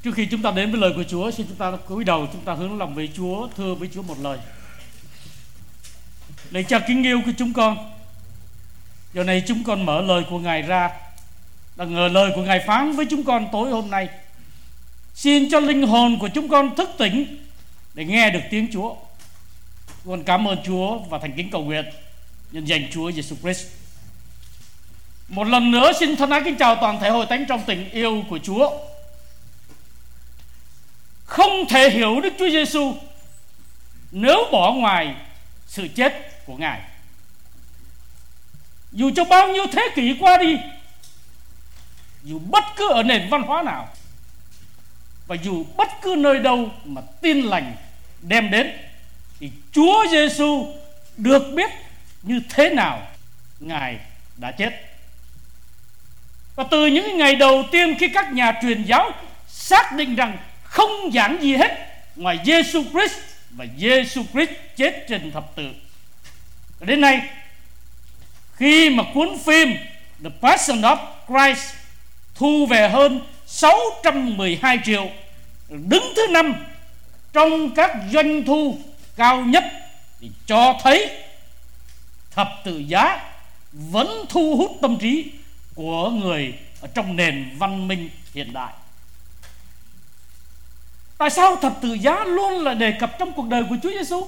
Trước khi chúng ta đến với lời của Chúa, xin chúng ta cúi đầu, chúng ta hướng lòng với Chúa, thưa với Chúa một lời. Lạy Cha kính yêu của chúng con, giờ này chúng con mở lời của Ngài ra, là ngờ lời của Ngài phán với chúng con tối hôm nay. Xin cho linh hồn của chúng con thức tỉnh để nghe được tiếng Chúa. Con cảm ơn Chúa và thành kính cầu nguyện nhân danh Chúa Giêsu Christ. Một lần nữa xin thân ái kính chào toàn thể hội thánh trong tình yêu của Chúa. Không thể hiểu Đức Chúa Giêsu nếu bỏ ngoài sự chết của Ngài. Dù cho bao nhiêu thế kỷ qua đi, dù bất cứ ở nền văn hóa nào, và dù bất cứ nơi đâu mà tin lành đem đến, thì Chúa Giêsu được biết như thế nào Ngài đã chết. Và từ những ngày đầu tiên khi các nhà truyền giáo xác định rằng không giảng gì hết ngoài Giêsu Christ và Giêsu Christ chết trên thập tự, đến nay khi mà cuốn phim The Passion of Christ thu về hơn 612 triệu, đứng thứ 5 trong các doanh thu cao nhất, thì cho thấy thập tự giá vẫn thu hút tâm trí của người ở trong nền văn minh hiện đại. Tại sao thập tự giá luôn là đề cập trong cuộc đời của Chúa Giêsu?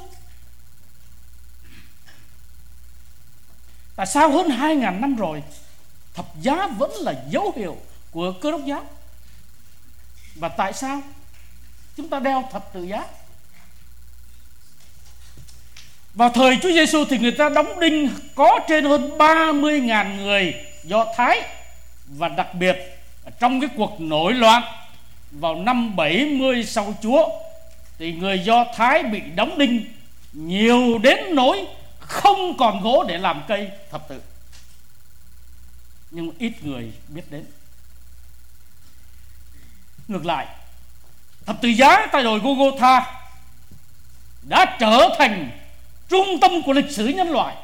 Tại sao hơn 2.000 năm rồi thập giá vẫn là dấu hiệu của Cơ Đốc giáo? Và tại sao chúng ta đeo thập tự giá? Vào thời Chúa Giêsu thì người ta đóng đinh có trên hơn 30.000 người Do Thái, và đặc biệt trong cái cuộc nổi loạn vào năm 70 sau Chúa thì người Do Thái bị đóng đinh nhiều đến nỗi không còn gỗ để làm cây thập tự. Nhưng ít người biết đến. Ngược lại, thập tự giá tại đồi Golgotha đã trở thành trung tâm của lịch sử nhân loại,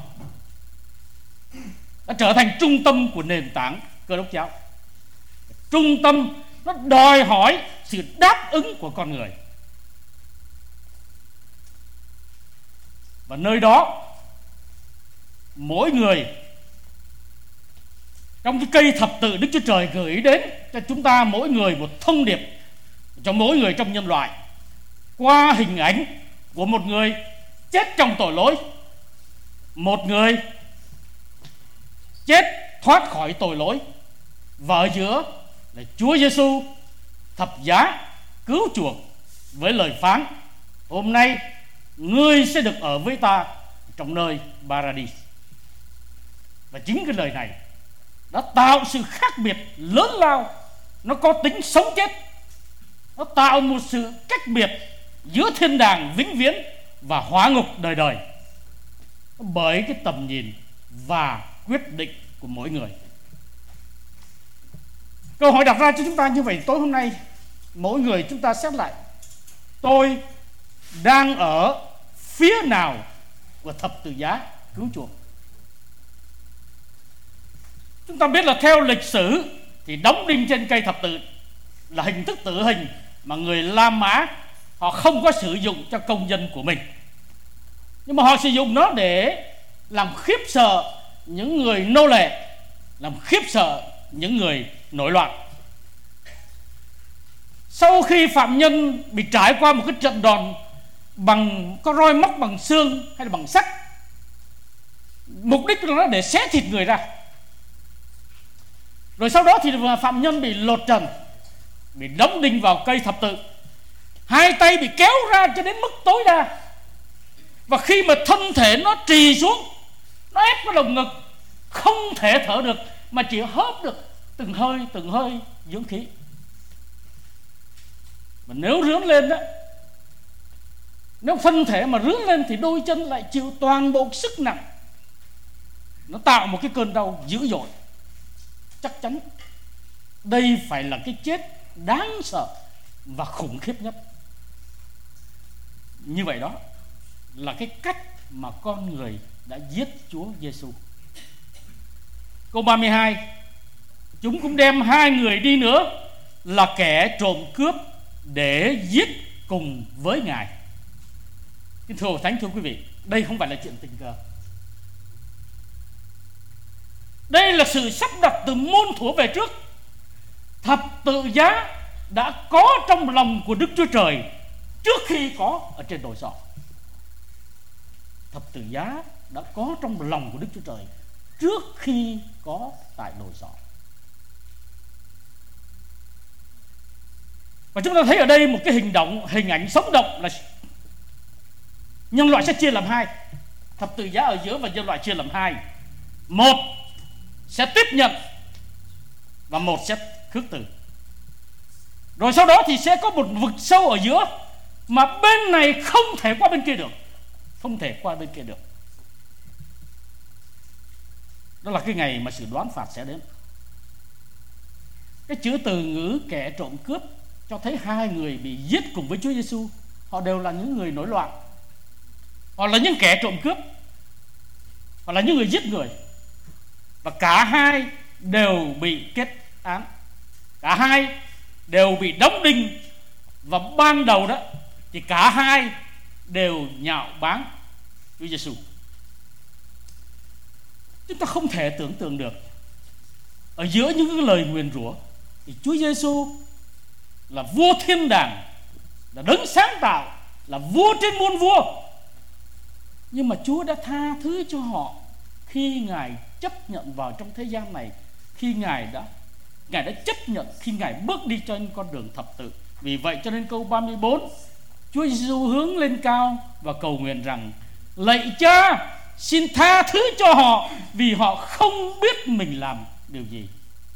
đã trở thành trung tâm của nền tảng Cơ Đốc giáo. Trung tâm nó đòi hỏi sự đáp ứng của con người. Và nơi đó mỗi người, trong cái cây thập tự, Đức Chúa Trời gửi đến cho chúng ta mỗi người một thông điệp, cho mỗi người trong nhân loại, qua hình ảnh của một người chết trong tội lỗi, một người chết thoát khỏi tội lỗi, và ở giữa là Chúa Giêsu thập giá cứu chuộc với lời phán: hôm nay ngươi sẽ được ở với ta trong nơi Paradis. Và chính cái lời này đã tạo sự khác biệt lớn lao, nó có tính sống chết, nó tạo một sự cách biệt giữa thiên đàng vĩnh viễn và hỏa ngục đời đời, bởi cái tầm nhìn và quyết định của mỗi người. Câu hỏi đặt ra cho chúng ta như vậy tối hôm nay, mỗi người chúng ta xét lại: tôi đang ở phía nào của thập tự giá cứu chuộc? Chúng ta biết là theo lịch sử thì đóng đinh trên cây thập tự là hình thức tử hình mà người La Mã họ không có sử dụng cho công dân của mình, nhưng mà họ sử dụng nó để làm khiếp sợ những người nô lệ, làm khiếp sợ những người nổi loạn. Sau khi phạm nhân bị trải qua một cái trận đòn bằng có roi móc bằng xương hay là bằng sắt, mục đích là để xé thịt người ra, rồi sau đó thì phạm nhân bị lột trần, bị đóng đinh vào cây thập tự, hai tay bị kéo ra cho đến mức tối đa, và khi mà thân thể nó trì xuống, nó ép vào lồng ngực, không thể thở được mà chỉ hớp được từng hơi dưỡng khí. Mà nếu rướn lên đó, nếu thân thể mà rướn lên thì đôi chân lại chịu toàn bộ sức nặng, nó tạo một cái cơn đau dữ dội. Chắc chắn đây phải là cái chết đáng sợ và khủng khiếp nhất. Như vậy đó là cái cách mà con người đã giết Chúa Giêsu. Câu 32: chúng cũng đem hai người đi nữa, là kẻ trộm cướp để giết cùng với Ngài. Kính thưa Thánh, thưa quý vị, đây không phải là chuyện tình cờ. Đây là sự sắp đặt từ muôn thuở về trước. Thập tự giá đã có trong lòng của Đức Chúa Trời trước khi có ở trên đồi sọ. Thập tự giá đã có trong lòng của Đức Chúa Trời trước khi có tại đồi sọ. Và chúng ta thấy ở đây một cái hình ảnh sống động là nhân loại sẽ chia làm hai. Thập tự giá ở giữa và nhân loại chia làm hai. Một sẽ tiếp nhận và một sẽ khước từ. Rồi sau đó thì sẽ có một vực sâu ở giữa mà bên này không thể qua bên kia được. Không thể qua bên kia được. Đó là cái ngày mà sự đoán phạt sẽ đến. Cái chữ từ ngữ kẻ trộm cướp cho thấy hai người bị giết cùng với Chúa Giêsu. Họ đều là những người nổi loạn. Họ là những kẻ trộm cướp. Họ là những người giết người. Và cả hai đều bị kết án. Cả hai đều bị đóng đinh. Và ban đầu đó thì cả hai đều nhạo báng Chúa Giêsu. Chúng ta không thể tưởng tượng được ở giữa những cái lời nguyền rủa thì Chúa Giêsu là vua thiên đàng, là đấng sáng tạo, là vua trên muôn vua. Nhưng mà Chúa đã tha thứ cho họ khi Ngài chấp nhận vào trong thế gian này, khi Ngài đã chấp nhận, khi Ngài bước đi trên con đường thập tự. Vì vậy cho nên câu 34, Chúa Giêsu hướng lên cao và cầu nguyện rằng: lạy Cha, xin tha thứ cho họ vì họ không biết mình làm điều gì.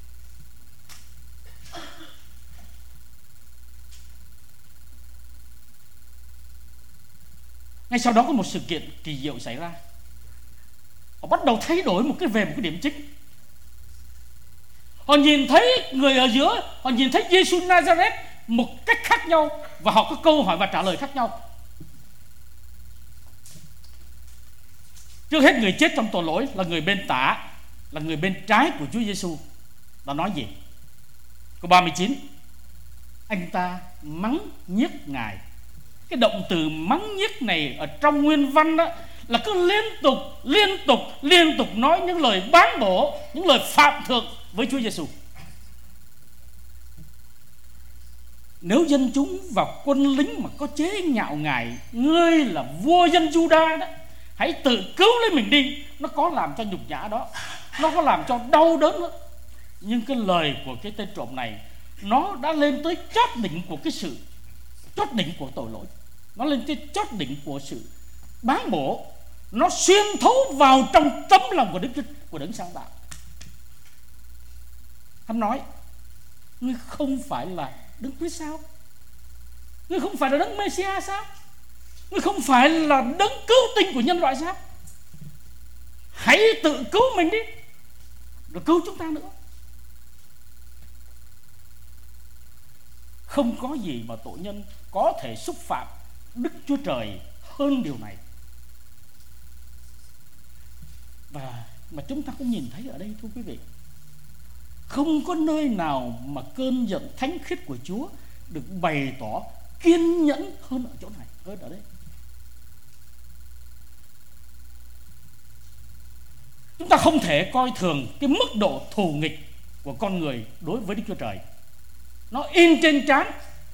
Ngay sau đó có một sự kiện kỳ diệu xảy ra. Họ bắt đầu thay đổi về một cái điểm chính. Họ nhìn thấy người ở giữa, họ nhìn thấy Giêsu Nazareth một cách khác nhau, và họ có câu hỏi và trả lời khác nhau. Trước hết, người chết trong tội lỗi là người bên tả, là người bên trái của Chúa Giêsu. Đã nói gì? Câu 39, anh ta mắng nhiếc Ngài. Cái động từ mắng nhiếc này ở trong nguyên văn đó là cứ liên tục nói những lời báng bổ, những lời phạm thượng với Chúa Giêsu. Nếu dân chúng và quân lính mà có chế nhạo Ngài: ngươi là vua dân Juda đó, hãy tự cứu lấy mình đi, nó có làm cho nhục nhã đó, nó có làm cho đau đớn đó. Nhưng cái lời của cái tên trộm này, nó đã lên tới chót đỉnh của cái sự chót đỉnh của tội lỗi, nó lên tới chót đỉnh của sự báng bổ, nó xuyên thấu vào trong tấm lòng của đấng sáng tạo. Hắn nói: ngươi không phải là Đấng Christ sao? Ngươi không phải là Đấng Messiah sao? Ngươi không phải là Đấng cứu tinh của nhân loại sao? Hãy tự cứu mình đi, rồi cứu chúng ta nữa. Không có gì mà tội nhân có thể xúc phạm Đức Chúa Trời hơn điều này. Và mà chúng ta cũng nhìn thấy ở đây, thưa quý vị, không có nơi nào mà cơn giận thánh khiết của Chúa được bày tỏ kiên nhẫn hơn ở chỗ này, hơn ở đây. Chúng ta không thể coi thường cái mức độ thù nghịch của con người đối với Đức Chúa Trời. Nó in trên trán,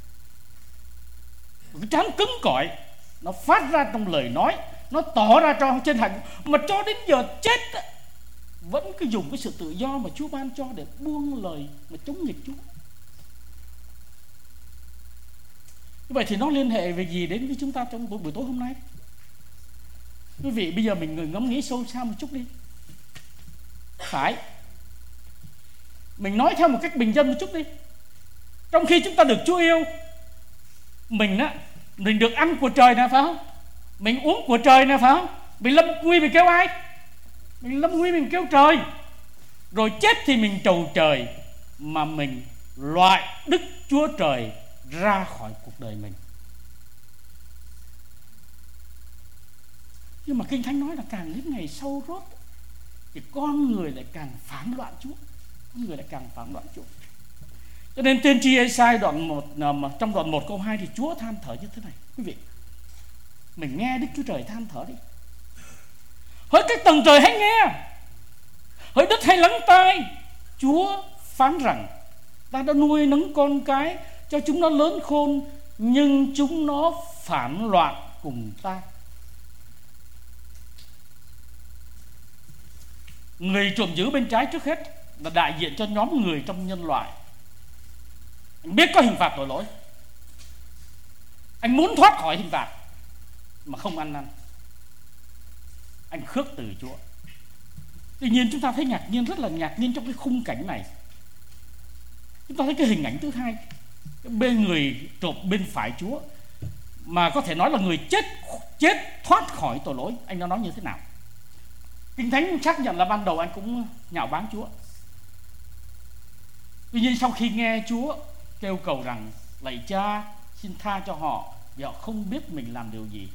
cái trán cứng cỏi, nó phát ra trong lời nói, nó tỏ ra trong trên hành, mà cho đến giờ chết vẫn cứ dùng cái sự tự do mà Chúa ban cho để buông lời mà chống nghịch Chúa. Như vậy thì nó liên hệ về gì đến với chúng ta trong buổi tối hôm nay? Quý vị, bây giờ mình ngẫm nghĩ sâu xa một chút đi. Phải, mình nói theo một cách bình dân một chút đi. Trong khi chúng ta được Chúa yêu, mình được ăn của trời nè, phải không? Mình uống của trời nè, phải không? Mình lâm nguy mình kêu ai? Mình lâm nguy mình kêu trời. Rồi chết thì mình trầu trời, mà mình loại Đức Chúa Trời ra khỏi cuộc đời mình. Nhưng mà Kinh Thánh nói là càng đến ngày sâu rốt thì con người lại càng phản loạn Chúa. Con người lại càng phản loạn Chúa. Cho nên tiên tri Ê-sai trong đoạn 1 câu 2 thì Chúa than thở như thế này. Quý vị, mình nghe Đức Chúa Trời than thở đi. Hỡi các tầng trời hãy nghe, hỡi đất hãy lắng tai. Chúa phán rằng ta đã nuôi nấng con cái cho chúng nó lớn khôn, nhưng chúng nó phản loạn cùng ta. Người trộm giữ bên trái trước hết là đại diện cho nhóm người trong nhân loại. Anh biết có hình phạt tội lỗi, anh muốn thoát khỏi hình phạt mà không ăn năn, anh khước từ Chúa. Tuy nhiên chúng ta thấy ngạc nhiên, rất là ngạc nhiên trong cái khung cảnh này. Chúng ta thấy cái hình ảnh thứ hai, bên người trộm bên phải Chúa, mà có thể nói là người chết thoát khỏi tội lỗi. Anh đã nói như thế nào? Kinh Thánh xác nhận là ban đầu anh cũng nhạo báng Chúa. Tuy nhiên sau khi nghe Chúa kêu cầu rằng lạy Cha xin tha cho họ vì họ không biết mình làm điều gì,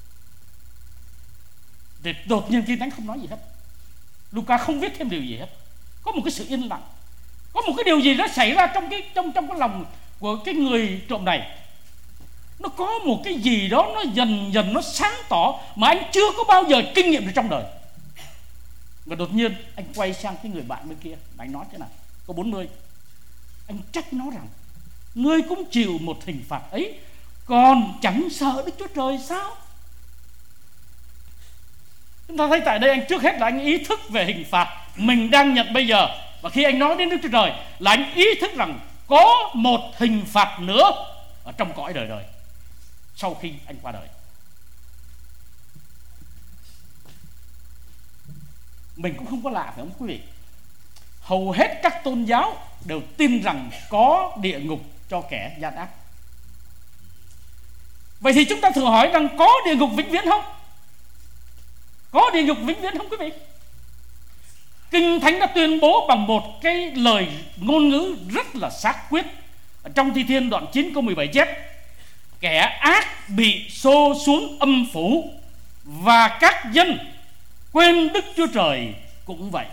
thì đột nhiên Kinh Thánh không nói gì hết. Luca không viết thêm điều gì hết. Có một cái sự yên lặng, có một cái điều gì đó xảy ra trong cái lòng của cái người trộm này. Nó có một cái gì đó nó dần dần nó sáng tỏ mà anh chưa có bao giờ kinh nghiệm được trong đời. Và đột nhiên anh quay sang cái người bạn bên kia, anh nói thế này, câu 40. Anh trách nó rằng ngươi cũng chịu một hình phạt ấy, còn chẳng sợ Đức Chúa Trời sao? Chúng ta thấy tại đây anh trước hết là anh ý thức về hình phạt mình đang nhận bây giờ. Và khi anh nói đến Đức Chúa Trời là anh ý thức rằng có một hình phạt nữa ở trong cõi đời đời sau khi anh qua đời. Mình cũng không có lạ phải không quý vị? Hầu hết các tôn giáo đều tin rằng có địa ngục cho kẻ gian ác. Vậy thì chúng ta thử hỏi rằng có địa ngục vĩnh viễn không? Có địa ngục vĩnh viễn không quý vị? Kinh Thánh đã tuyên bố bằng một cái lời ngôn ngữ rất là xác quyết. Ở trong Thi Thiên đoạn 9 câu 17 chép: kẻ ác bị xô xuống âm phủ, và các dân quên Đức Chúa Trời cũng vậy.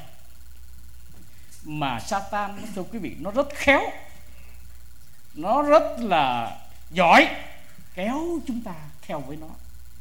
Mà Satan, thưa quý vị, nó rất khéo, nó rất là giỏi kéo chúng ta theo với nó.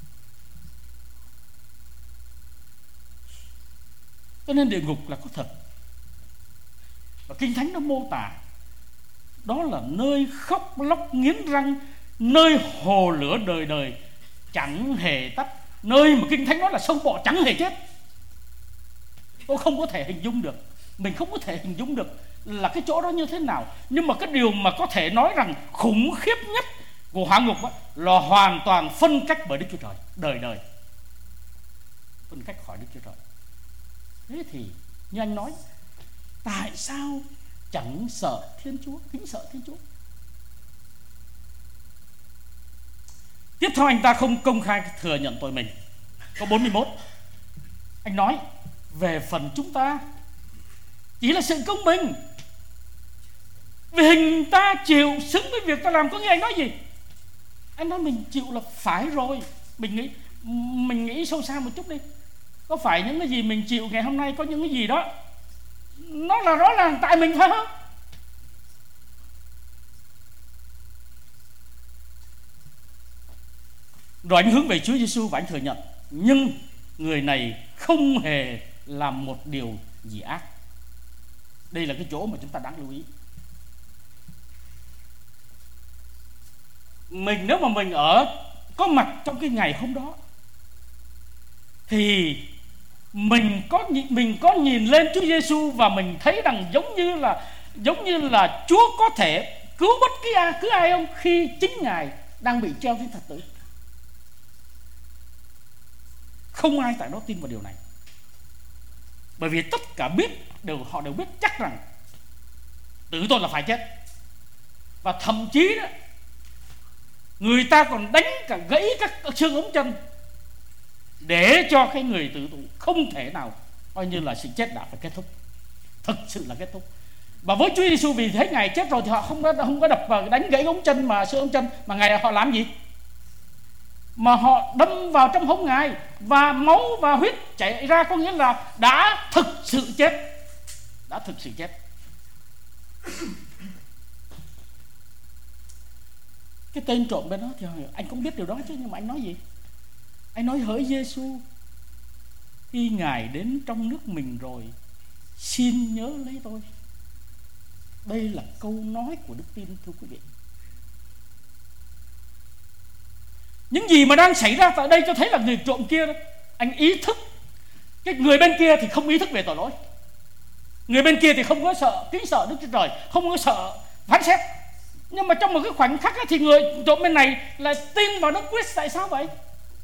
Cho nên địa ngục là có thật. Và Kinh Thánh nó mô tả đó là nơi khóc lóc nghiến răng, nơi hồ lửa đời đời chẳng hề tắt, nơi mà Kinh Thánh nói là sâu bọ chẳng hề chết. Tôi không có thể hình dung được, mình không có thể hình dung được là cái chỗ đó như thế nào. Nhưng mà cái điều mà có thể nói rằng khủng khiếp nhất của hỏa ngục là hoàn toàn phân cách bởi Đức Chúa Trời, đời đời phân cách khỏi Đức Chúa Trời. Thế thì như anh nói, tại sao chẳng sợ Thiên Chúa, kính sợ Thiên Chúa? Tiếp theo anh ta không công khai thừa nhận tội mình. Câu 41, anh nói về phần chúng ta chỉ là sự công bình, vì hình ta chịu xứng với việc ta làm. Có nghĩa anh nói gì? Anh nói mình chịu là phải rồi. Mình nghĩ sâu xa một chút đi. Có phải những cái gì mình chịu ngày hôm nay, có những cái gì đó nó là rõ ràng tại mình phải không? Rồi anh hướng về Chúa Giêsu và anh thừa nhận, nhưng người này không hề làm một điều gì ác. Đây là cái chỗ mà chúng ta đáng lưu ý. Nếu mà mình có mặt trong cái ngày hôm đó thì mình có nhìn lên Chúa Giêsu và mình thấy rằng giống như là Chúa có thể cứu bất cứ ai không khi chính Ngài đang bị treo trên thập tử. Không ai tại đó tin vào điều này, bởi vì tất cả họ đều biết chắc rằng tử tội là phải chết. Và thậm chí đó, người ta còn đánh cả gãy các xương ống chân để cho cái người tử tội không thể nào coi như là sự chết đã phải kết thúc, thực sự là kết thúc. Và với Chúa Giêsu, vì thấy Ngài chết rồi thì họ không có đập vào đánh gãy ống chân mà xương ống chân, mà Ngài họ làm gì? Mà họ đâm vào trong hông Ngài và máu và huyết chảy ra, có nghĩa là đã thực sự chết. Đã thực sự chết. Cái tên trộm bên đó thì anh cũng biết điều đó chứ, nhưng mà anh nói gì? Anh nói: hỡi Giêsu, khi Ngài đến trong nước mình rồi, xin nhớ lấy tôi. Đây là câu nói của đức tin, thưa quý vị. Những gì mà đang xảy ra tại đây cho thấy là người trộm kia, anh ý thức. Cái người bên kia thì không ý thức về tội lỗi. Người bên kia thì không có kính sợ Đức Chúa Trời, không có sợ phán xét. Nhưng mà trong một cái khoảnh khắc ấy, thì người trộm bên này lại tin vào Đấng Christ. Tại sao vậy?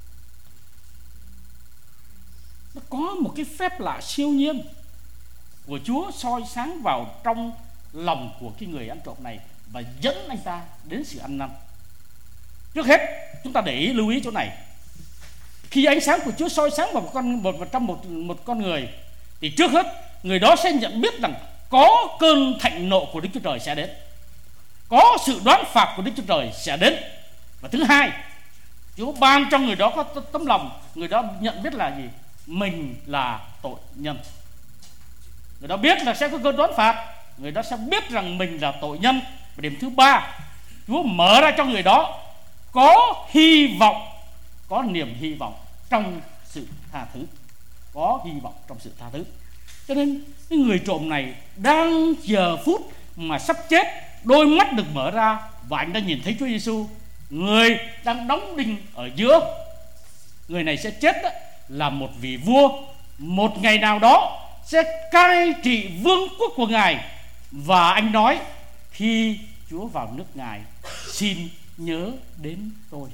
Nó có một cái phép lạ siêu nhiên của Chúa soi sáng vào trong lòng của cái người ăn trộm này và dẫn anh ta đến sự ăn năn. Trước hết chúng ta để ý, lưu ý chỗ này. Khi ánh sáng của Chúa soi sáng vào một con người, thì trước hết người đó sẽ nhận biết rằng có cơn thạnh nộ của Đức Chúa Trời sẽ đến, có sự đoán phạt của Đức Chúa Trời sẽ đến. Và thứ hai, Chúa ban cho người đó có tấm lòng, người đó nhận biết là gì? Mình là tội nhân. Người đó biết là sẽ có cơn đoán phạt, người đó sẽ biết rằng mình là tội nhân. Và điểm thứ ba, Chúa mở ra cho người đó có hy vọng, có niềm hy vọng trong sự tha thứ, có hy vọng trong sự tha thứ. Cho nên cái người trộm này đang giờ phút mà sắp chết, đôi mắt được mở ra và anh đã nhìn thấy Chúa Giêsu, người đang đóng đinh ở giữa. Người này sẽ chết đó, là một vị vua, một ngày nào đó sẽ cai trị vương quốc của Ngài. Và anh nói: khi Chúa vào nước Ngài, xin nhớ đến tôi.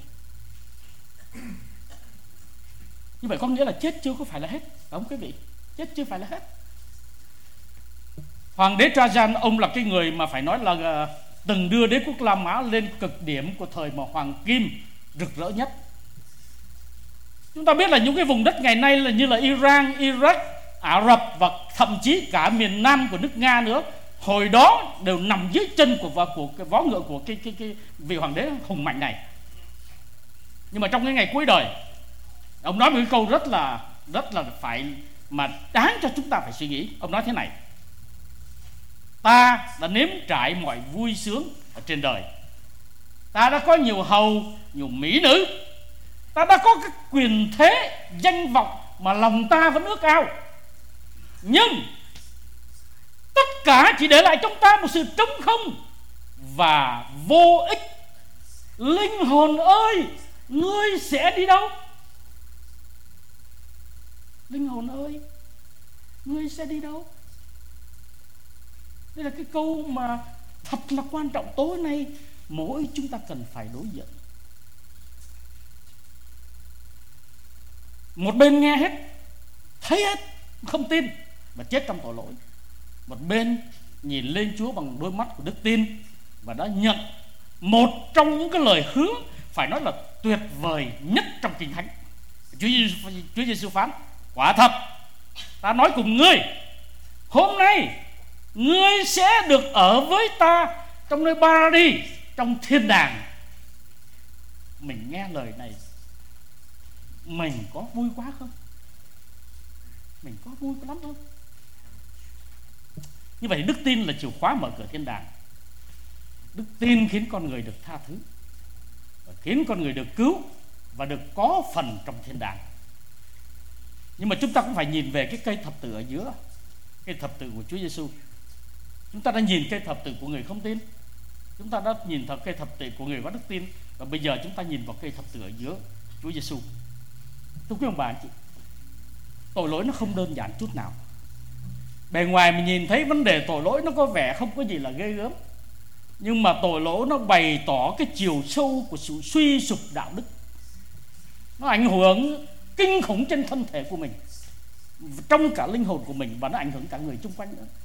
Như vậy có nghĩa là chết chưa có phải là hết, phải không quý vị? Chết chưa phải là hết. Hoàng đế Trajan, ông là cái người mà phải nói là từng đưa đế quốc La Mã lên cực điểm của thời mà hoàng kim rực rỡ nhất. Chúng ta biết là những cái vùng đất ngày nay là như là Iran, Iraq, Ả Rập và thậm chí cả miền Nam của nước Nga nữa, hồi đó đều nằm dưới chân của cái vó ngựa của cái vị hoàng đế hùng mạnh này. Nhưng mà trong cái ngày cuối đời, ông nói một cái câu rất là phải mà đáng cho chúng ta phải suy nghĩ. Ông nói thế này: ta đã nếm trải mọi vui sướng ở trên đời, ta đã có nhiều hầu, nhiều mỹ nữ, ta đã có cái quyền thế, danh vọng mà lòng ta vẫn ước ao. Nhưng tất cả chỉ để lại trong ta một sự trống không và vô ích. Linh hồn ơi, ngươi sẽ đi đâu? Linh hồn ơi, ngươi sẽ đi đâu? Đây là cái câu mà thật là quan trọng. Tối nay mỗi chúng ta cần phải đối diện. Một bên nghe hết, thấy hết, không tin và chết trong tội lỗi. Một bên nhìn lên Chúa bằng đôi mắt của đức tin và đã nhận một trong những cái lời hứa phải nói là tuyệt vời nhất trong Kinh Thánh. Chúa Giêsu phán: quả thật ta nói cùng ngươi, hôm nay ngươi sẽ được ở với ta trong nơi Paradis, trong thiên đàng. Mình nghe lời này, mình có vui quá không? Mình có vui lắm không? Như vậy đức tin là chìa khóa mở cửa thiên đàng. Đức tin khiến con người được tha thứ và khiến con người được cứu và được có phần trong thiên đàng. Nhưng mà chúng ta cũng phải nhìn về cái cây thập tự ở giữa, cây thập tự của Chúa Giêsu. Chúng ta đã nhìn cây thập tự của người không tin, chúng ta đã nhìn thấy cây thập tự của người có đức tin, và bây giờ chúng ta nhìn vào cây thập tự ở giữa Chúa Giêsu. Thưa quý ông bà anh chị, tội lỗi nó không đơn giản chút nào. Bề ngoài mình nhìn thấy vấn đề tội lỗi nó có vẻ không có gì là ghê gớm, nhưng mà tội lỗi nó bày tỏ cái chiều sâu của sự suy sụp đạo đức. Nó ảnh hưởng kinh khủng trên thân thể của mình, trong cả linh hồn của mình, và nó ảnh hưởng cả người xung quanh nữa.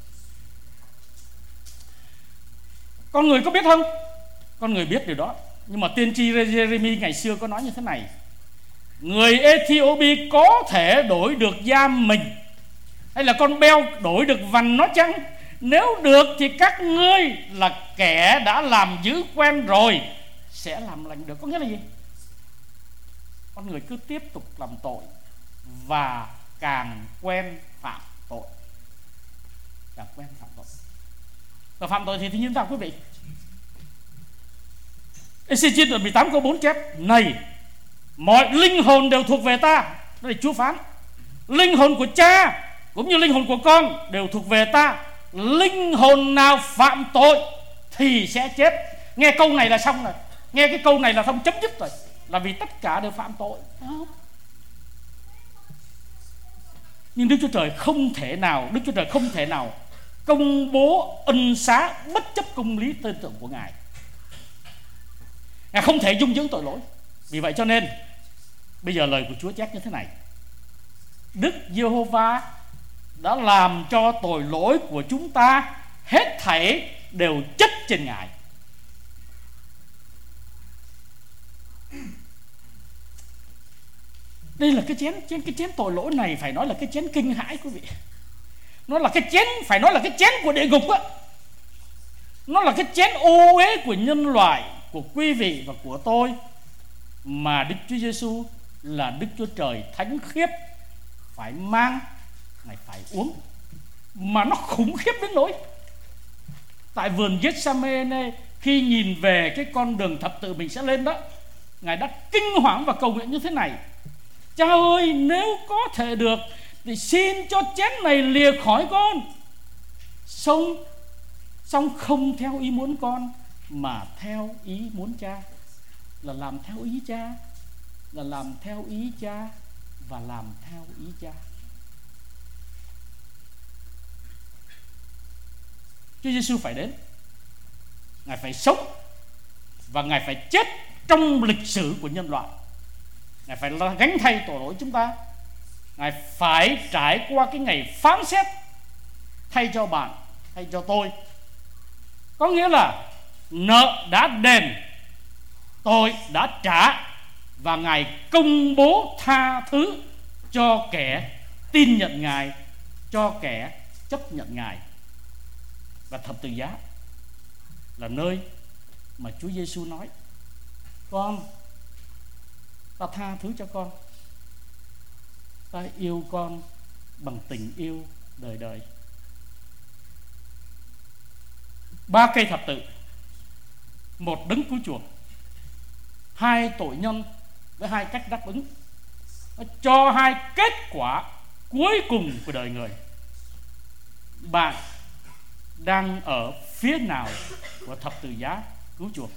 Con người có biết không? Con người biết điều đó. Nhưng mà tiên tri Jeremy ngày xưa có nói như thế này: người Ethiopia có thể đổi được da mình, hay là con beo đổi được vằn nó chăng? Nếu được thì các ngươi là kẻ đã làm dữ quen rồi sẽ làm lành được. Có nghĩa là gì? Con người cứ tiếp tục làm tội và càng quen phạm tội, càng quen phạm tội. Và phạm tội thì như thế nào quý vị? Ê-xê-chiên đoạn 18 câu 4 chép: Này, mọi linh hồn đều thuộc về ta. Đó là Chúa phán. Linh hồn của cha cũng như linh hồn của con đều thuộc về ta. Linh hồn nào phạm tội thì sẽ chết. Nghe câu này là xong rồi. Nghe cái câu này là xong, chấm dứt rồi. Là vì tất cả đều phạm tội. Nhưng Đức Chúa Trời không thể nào công bố ân xá bất chấp công lý tên tượng của Ngài. Ngài không thể dung dưỡng tội lỗi. Vì vậy cho nên bây giờ lời của Chúa chép như thế này: Đức Giê-hô-va đã làm cho tội lỗi của chúng ta hết thảy đều chất trên Ngài. Đây là cái chén tội lỗi này phải nói là cái chén kinh hãi, quý vị. Nó là cái chén, phải nói là cái chén của địa ngục á. Nó là cái chén ô uế của nhân loại, của quý vị và của tôi, mà Đức Chúa Giêsu là Đức Chúa Trời thánh khiết phải mang, Ngài phải uống. Mà nó khủng khiếp đến nỗi tại vườn Gethsemane, khi nhìn về cái con đường thập tự mình sẽ lên đó, Ngài đã kinh hoàng và cầu nguyện như thế này: Cha ơi, nếu có thể được thì xin cho chén này lìa khỏi con, song không theo ý muốn con mà theo ý muốn Cha. Là làm theo ý Cha, là làm theo ý Cha và làm theo ý Cha. Chúa Giêsu phải đến, Ngài phải sống và Ngài phải chết trong lịch sử của nhân loại. Ngài phải gánh thay tội lỗi chúng ta. Ngài phải trải qua cái ngày phán xét thay cho bạn, thay cho tôi. Có nghĩa là nợ đã đền, tội đã trả, và Ngài công bố tha thứ cho kẻ tin nhận Ngài, cho kẻ chấp nhận Ngài. Và thập tự giá là nơi mà Chúa Giêsu nói: Con, ta tha thứ cho con, ta yêu con bằng tình yêu đời đời. 3 cây thập tự, 1 đấng cứu chuộc, 2 tội nhân với 2 cách đáp ứng, nó cho 2 kết quả cuối cùng của đời người. Bạn đang ở phía nào của thập tự giá cứu chuộc?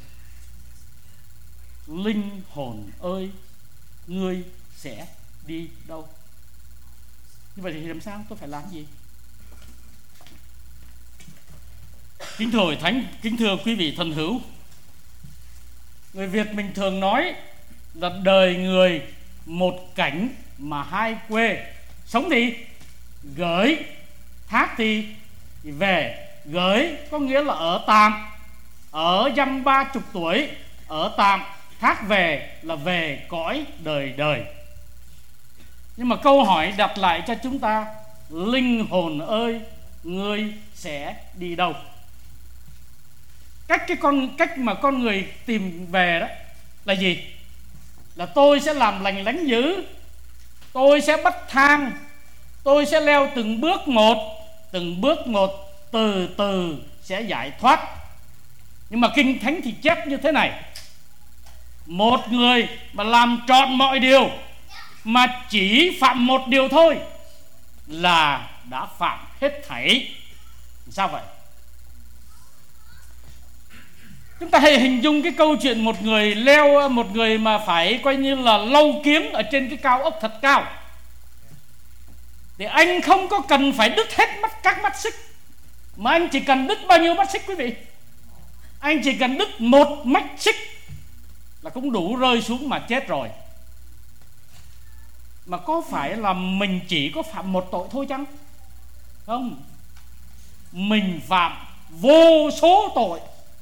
Linh hồn ơi, ngươi sẽ đi đâu? Như vậy thì làm sao? Tôi phải làm gì? Kính thưa Hội Thánh, kính thưa quý vị thân hữu, người Việt mình thường nói là đời người một cảnh mà hai quê. Sống thì gửi, thác thì về. Gửi có nghĩa là ở tạm, ở dăm 30 tuổi ở tạm. Thác về là về cõi đời đời. Nhưng mà câu hỏi đặt lại cho chúng ta: linh hồn ơi, ngươi sẽ đi đâu? Cách mà con người tìm về đó là gì? Là tôi sẽ làm lành lánh dữ, tôi sẽ bắt thang, tôi sẽ leo từng bước một, từ từ sẽ giải thoát. Nhưng mà Kinh Thánh thì chép như thế này: một người mà làm trọn mọi điều mà chỉ phạm một điều thôi là đã phạm hết thảy. Sao vậy? Chúng ta hãy hình dung cái câu chuyện một người mà phải coi như là lau kiếm ở trên cái cao ốc thật cao. Thì anh không có cần phải đứt hết các mắt xích, mà anh chỉ cần đứt bao nhiêu mắt xích quý vị? Anh chỉ cần đứt một mắt xích là cũng đủ rơi xuống mà chết rồi. Mà có phải là mình chỉ có phạm một tội thôi chăng? Không, mình phạm vô số tội.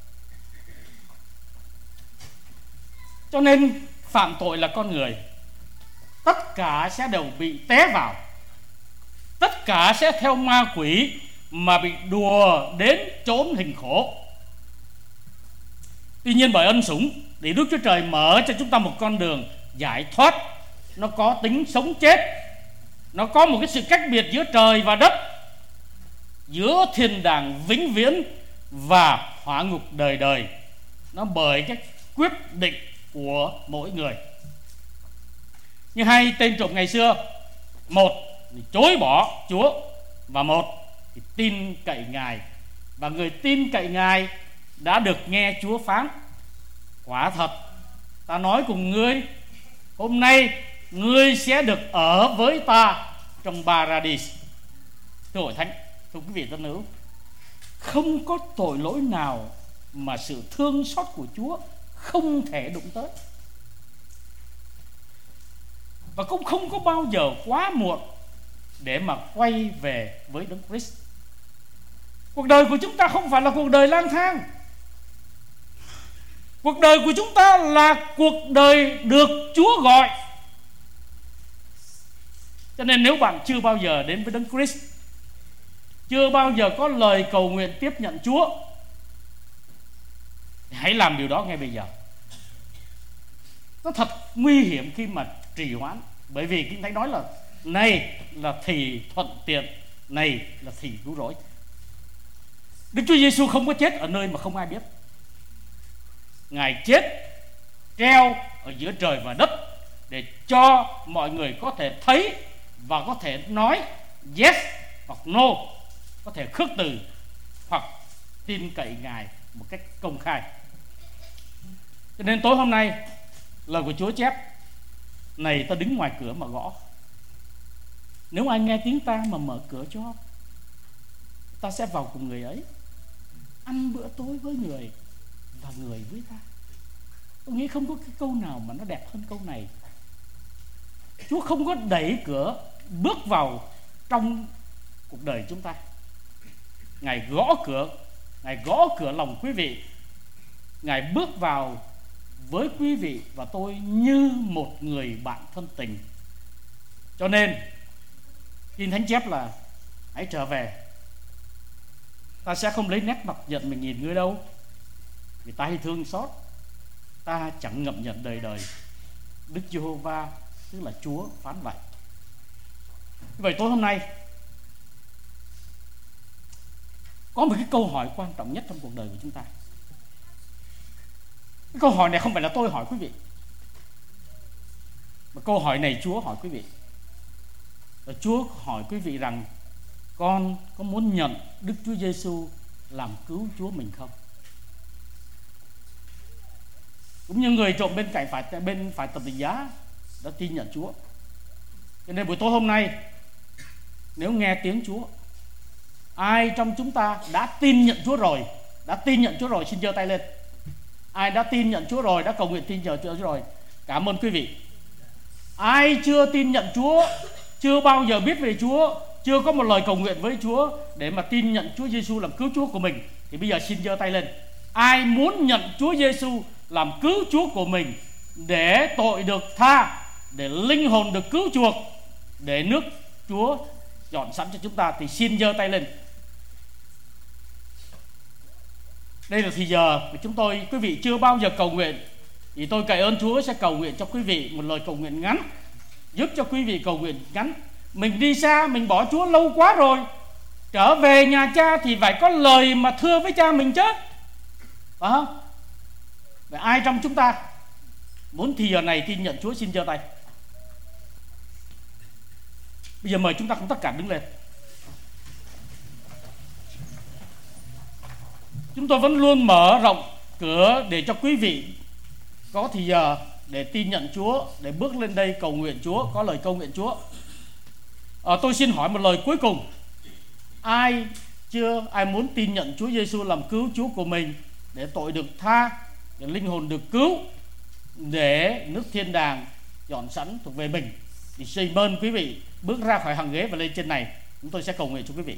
Cho nên phạm tội là con người, tất cả sẽ đều bị té vào, tất cả sẽ theo ma quỷ mà bị đùa đến chốn hình khổ. Tuy nhiên bởi ân sủng thì Đức Chúa Trời mở cho chúng ta một con đường giải thoát. Nó có tính sống chết, nó có một cái sự cách biệt giữa trời và đất, giữa thiên đàng vĩnh viễn và hỏa ngục đời đời. Nó bởi cái quyết định của mỗi người. Như hai tên trộm ngày xưa, một thì chối bỏ Chúa, và một thì tin cậy Ngài. Và người tin cậy Ngài đã được nghe Chúa phán: quả thật ta nói cùng ngươi, hôm nay ngươi sẽ được ở với ta trong Paradis. Thưa hội thánh, thưa quý vị thân hữu, không có tội lỗi nào mà sự thương xót của Chúa không thể đụng tới. Và cũng không có bao giờ quá muộn để mà quay về với Đấng Christ. Cuộc đời của chúng ta không phải là cuộc đời lang thang. Cuộc đời của chúng ta là cuộc đời được Chúa gọi. Cho nên nếu bạn chưa bao giờ đến với Đấng Christ, chưa bao giờ có lời cầu nguyện tiếp nhận Chúa, thì hãy làm điều đó ngay bây giờ. Nó thật nguy hiểm khi mà trì hoãn, bởi vì Kinh Thánh nói là này là thì thuận tiện, này là thì cứu rỗi. Đức Chúa Giêsu không có chết ở nơi mà không ai biết. Ngài chết treo ở giữa trời và đất để cho mọi người có thể thấy và có thể nói yes hoặc no, có thể khước từ hoặc tin cậy Ngài một cách công khai. Cho nên tối hôm nay lời của Chúa chép: này ta đứng ngoài cửa mà gõ, nếu ai nghe tiếng ta mà mở cửa cho, ta sẽ vào cùng người ấy, ăn bữa tối với người và người với ta. Tôi nghĩ không có cái câu nào mà nó đẹp hơn câu này. Chúa không có đẩy cửa bước vào trong cuộc đời chúng ta. Ngài gõ cửa, Ngài gõ cửa lòng quý vị. Ngài bước vào với quý vị và tôi như một người bạn thân tình. Cho nên Kinh Thánh chép là hãy trở về, ta sẽ không lấy nét mặt giận mình nhìn ngươi đâu, vì ta hay thương xót, ta chẳng ngậm nhận đời đời. Đức Giê-hô-va, tức là Chúa, phán vậy. Vậy tối hôm nay có một cái câu hỏi quan trọng nhất trong cuộc đời của chúng ta. Cái câu hỏi này không phải là tôi hỏi quý vị, mà câu hỏi này Chúa hỏi quý vị. Và Chúa hỏi quý vị rằng: con có muốn nhận Đức Chúa Giêsu làm cứu Chúa mình không? Cũng như người trộm bên phải thập tự giá đã tin nhận Chúa. Cho nên buổi tối hôm nay, nếu nghe tiếng Chúa, ai trong chúng ta đã tin nhận Chúa rồi, xin giơ tay lên. Ai đã tin nhận Chúa rồi, đã cầu nguyện tin nhận Chúa rồi? Cảm ơn quý vị. Ai chưa tin nhận Chúa, chưa bao giờ biết về Chúa, chưa có một lời cầu nguyện với Chúa để mà tin nhận Chúa Giêsu làm cứu Chúa của mình, thì bây giờ xin giơ tay lên. Ai muốn nhận Chúa Giêsu làm cứu Chúa của mình, để tội được tha, để linh hồn được cứu chuộc, để nước Chúa dọn sẵn cho chúng ta, thì xin giơ tay lên. Đây là thì giờ mà quý vị chưa bao giờ cầu nguyện, thì tôi cậy ơn Chúa sẽ cầu nguyện cho quý vị một lời cầu nguyện ngắn, giúp cho quý vị cầu nguyện ngắn. Mình đi xa, mình bỏ Chúa lâu quá rồi, trở về nhà cha thì phải có lời mà thưa với cha mình chứ, phải không? Vậy ai trong chúng ta muốn thì giờ này tin nhận Chúa xin giơ tay. Bây giờ mời chúng ta cùng tất cả đứng lên. Chúng tôi vẫn luôn mở rộng cửa để cho quý vị có thì giờ để tin nhận Chúa, để bước lên đây cầu nguyện Chúa, có lời cầu nguyện Chúa. Tôi xin hỏi một lời cuối cùng. Ai muốn tin nhận Chúa Giêsu làm cứu Chúa của mình, để tội được tha, để linh hồn được cứu, để nước thiên đàng dọn sẵn thuộc về mình, thì xin ơn quý vị bước ra khỏi hàng ghế và lên trên này. Chúng tôi sẽ cầu nguyện cho quý vị.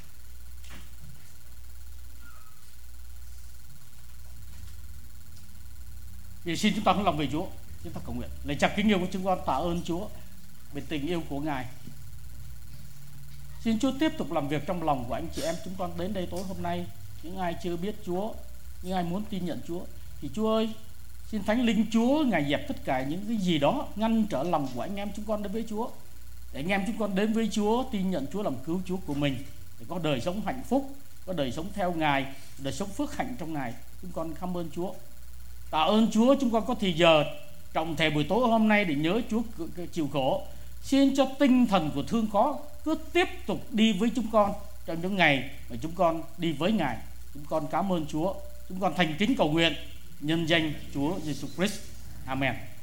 Vì xin chúng ta hướng lòng về Chúa, chúng ta cầu nguyện. Lạy Cha kính yêu của chúng con, tạ ơn Chúa về tình yêu của Ngài. Xin Chúa tiếp tục làm việc trong lòng của anh chị em chúng con đến đây tối hôm nay. Những ai chưa biết Chúa, những ai muốn tin nhận Chúa, thì Chúa ơi, xin Thánh Linh Chúa Ngài dẹp tất cả những cái gì đó ngăn trở lòng của anh em chúng con đến với Chúa, để anh em chúng con đến với Chúa, tin nhận Chúa làm cứu Chúa của mình, để có đời sống hạnh phúc, có đời sống theo Ngài, đời sống phước hạnh trong Ngài. Chúng con cảm ơn Chúa. Tạ ơn Chúa chúng con có thì giờ trọng thể buổi tối hôm nay để nhớ Chúa chịu khổ. Xin cho tinh thần của thương khó cứ tiếp tục đi với chúng con trong những ngày mà chúng con đi với Ngài. Chúng con cảm ơn Chúa. Chúng con thành kính cầu nguyện nhân danh Chúa Giêsu Christ. Amen.